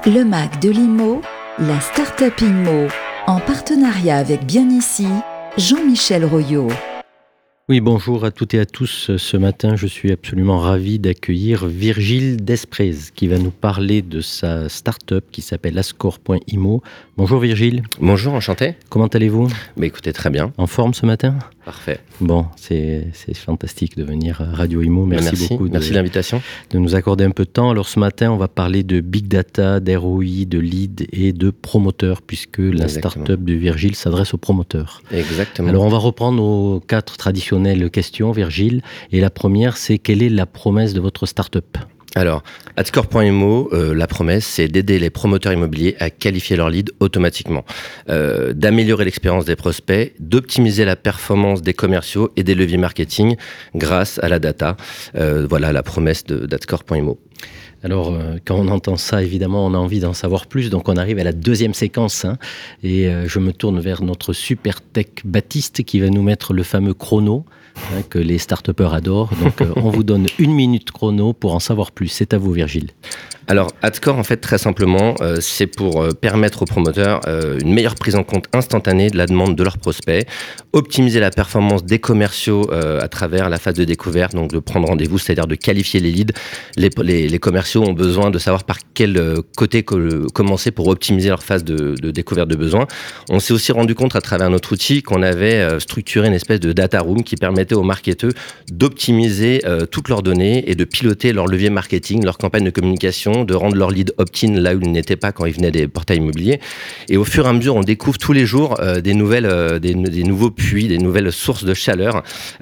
Le MAC de l'IMO, la Startup IMO, en partenariat avec Bien Ici, Jean-Michel Royot. Oui, bonjour à toutes et à tous. Ce matin, je suis absolument ravi d'accueillir Virgile Desprez qui va nous parler de sa start-up qui s'appelle Ascore.imo. Bonjour Virgile. Bonjour, enchanté. Comment allez-vous ? Écoutez, très bien. En forme ce matin ? Parfait. Bon, c'est fantastique de venir à Radio Imo. Merci beaucoup merci de l'invitation. De nous accorder un peu de temps. Alors ce matin, on va parler de Big Data, d'ROI, de lead et de promoteurs, puisque la start-up de Virgile s'adresse aux promoteurs. Exactement. Alors on va reprendre nos 4 traditionnelles questions, Virgile. Et la première, c'est quelle est la promesse de votre start-up ? Alors, Ascore.imo, la promesse, c'est d'aider les promoteurs immobiliers à qualifier leurs leads automatiquement, d'améliorer l'expérience des prospects, d'optimiser la performance des commerciaux et des leviers marketing grâce à la data. Voilà la promesse d'Ascore.imo. Alors, quand on entend ça, évidemment, on a envie d'en savoir plus. Donc, on arrive à la deuxième séquence. Et je me tourne vers notre super tech Baptiste qui va nous mettre le fameux chrono que les start-upers adorent. Donc, on vous donne 1 minute chrono pour en savoir plus. C'est à vous, Virgile. Alors, Ascore, en fait, très simplement, c'est pour permettre aux promoteurs une meilleure prise en compte instantanée de la demande de leurs prospects, optimiser la performance des commerciaux à travers la phase de découverte, donc de prendre rendez-vous, c'est-à-dire de qualifier les leads. Les commerciaux ont besoin de savoir par quel côté commencer pour optimiser leur phase de découverte de besoins. On s'est aussi rendu compte à travers notre outil qu'on avait structuré une espèce de data room qui permettait aux marketeurs d'optimiser toutes leurs données et de piloter leur levier marketing, leur campagne de communication, de rendre leur lead opt-in là où ils n'étaient pas quand ils venaient des portails immobiliers. Et au fur et à mesure, on découvre tous les jours des nouveaux puits, des nouvelles sources de chaleur.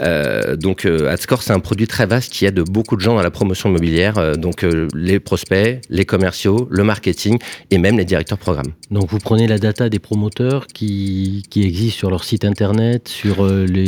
Donc, Ascore, c'est un produit très vaste qui aide beaucoup de gens dans la promotion immobilière. Donc, les prospects, les commerciaux, le marketing et même les directeurs programmes. Donc, vous prenez la data des promoteurs qui existent sur leur site internet, sur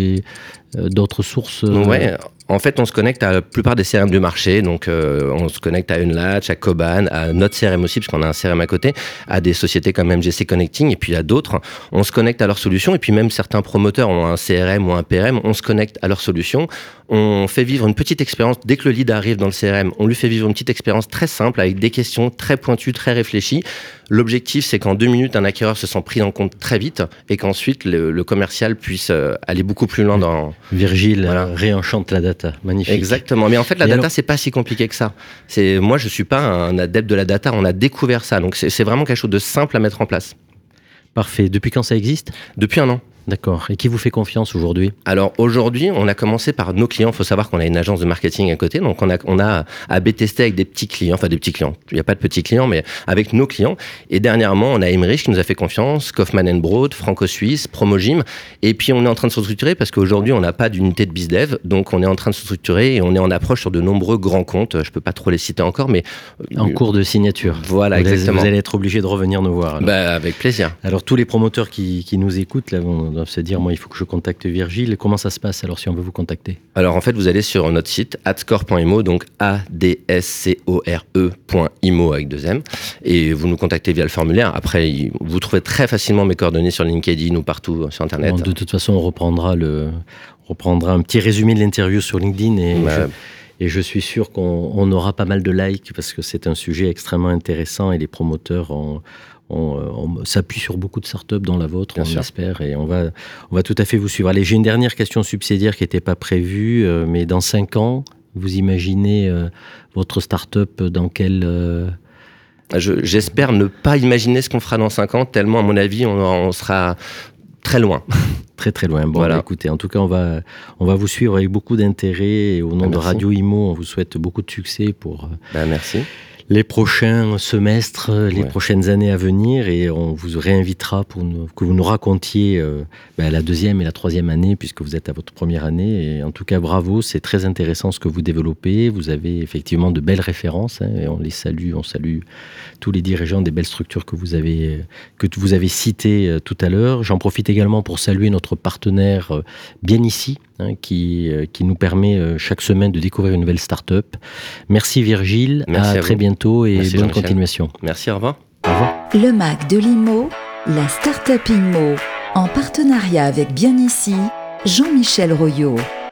d'autres sources. Ouais. En fait, on se connecte à la plupart des CRM du marché. Donc, on se connecte à Unlatch, à Coban, à notre CRM aussi, parce qu'on a un CRM à côté, à des sociétés comme MGC Connecting, et puis à d'autres. On se connecte à leurs solutions. Et puis même certains promoteurs ont un CRM ou un PRM. On se connecte à leurs solutions. On fait vivre une petite expérience. Dès que le lead arrive dans le CRM, on lui fait vivre une petite expérience très simple, avec des questions très pointues, très réfléchies. L'objectif, c'est qu'en 2 minutes, un acquéreur se sent pris en compte très vite et qu'ensuite, le commercial puisse aller beaucoup plus loin dans... Virgile réenchante la data. Magnifique. Exactement. Mais en fait, la data, c'est pas si compliqué que ça. Moi, je suis pas un adepte de la data. On a découvert ça. Donc, c'est vraiment quelque chose de simple à mettre en place. Parfait. Depuis quand ça existe ? Depuis 1 an. D'accord. Et qui vous fait confiance aujourd'hui ? Alors aujourd'hui, on a commencé par nos clients. Il faut savoir qu'on a une agence de marketing à côté. Donc on a AB testé avec des petits clients. Enfin des petits clients. Il n'y a pas de petits clients, mais avec nos clients. Et dernièrement, on a Emmerich qui nous a fait confiance, Kaufmann & Broad, Franco-Suisse, Promogym. Et puis on est en train de se structurer parce qu'aujourd'hui, on n'a pas d'unité de BizDev. Donc on est en train de se structurer et on est en approche sur de nombreux grands comptes. Je peux pas trop les citer encore, mais... En cours de signature. Voilà, exactement. Vous allez être obligé de revenir nous voir. Avec plaisir. Alors tous les promoteurs qui nous écoutent, là, doivent se dire, moi, il faut que je contacte Virgile. Comment ça se passe alors si on veut vous contacter ? Alors en fait, vous allez sur notre site Ascore.imo, donc ADSCORE.imo avec 2 M, et vous nous contactez via le formulaire. Après, vous trouvez très facilement mes coordonnées sur LinkedIn ou partout sur Internet. Bon, de toute façon, on reprendra un petit résumé de l'interview sur LinkedIn et je suis sûr qu'on aura pas mal de likes parce que c'est un sujet extrêmement intéressant et les promoteurs on s'appuie sur beaucoup de startups dans la vôtre, on espère, et on va tout à fait vous suivre. Allez, j'ai une dernière question subsidiaire qui n'était pas prévue, mais dans 5 ans, vous imaginez votre startup dans quel... J'espère ne pas imaginer ce qu'on fera dans 5 ans, tellement à mon avis, on sera très loin. Très très loin. Bon, voilà. Écoutez, en tout cas, on va vous suivre avec beaucoup d'intérêt, et au nom de Radio Imo, on vous souhaite beaucoup de succès pour... merci. Les prochains semestres, les prochaines années à venir, et on vous réinvitera pour que vous nous racontiez la 2e et la 3e année, puisque vous êtes à votre première année. Et en tout cas, bravo, c'est très intéressant ce que vous développez. Vous avez effectivement de belles références, et on salue tous les dirigeants des belles structures que vous avez citées tout à l'heure. J'en profite également pour saluer notre partenaire Bien Ici, qui nous permet chaque semaine de découvrir une nouvelle start-up. Merci Virgile, à très bientôt et bonne continuation. Merci, au revoir. Au revoir. Le MAC de l'IMO, la Startup IMO, en partenariat avec Bien Ici, Jean-Michel Royot.